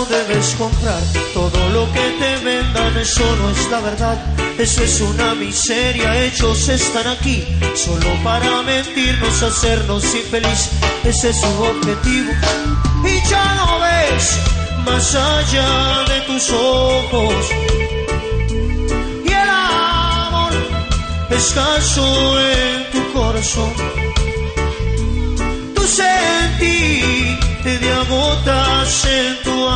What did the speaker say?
no debes comprar. Todo lo que te vendan, eso no es la verdad. Eso es una miseria, ellos están aquí solo para mentirnos, hacernos infeliz. Ese es su objetivo y ya no ves más allá de tus ojos. Y el amor escaso en tu corazón. Tú sentí de agotas en tu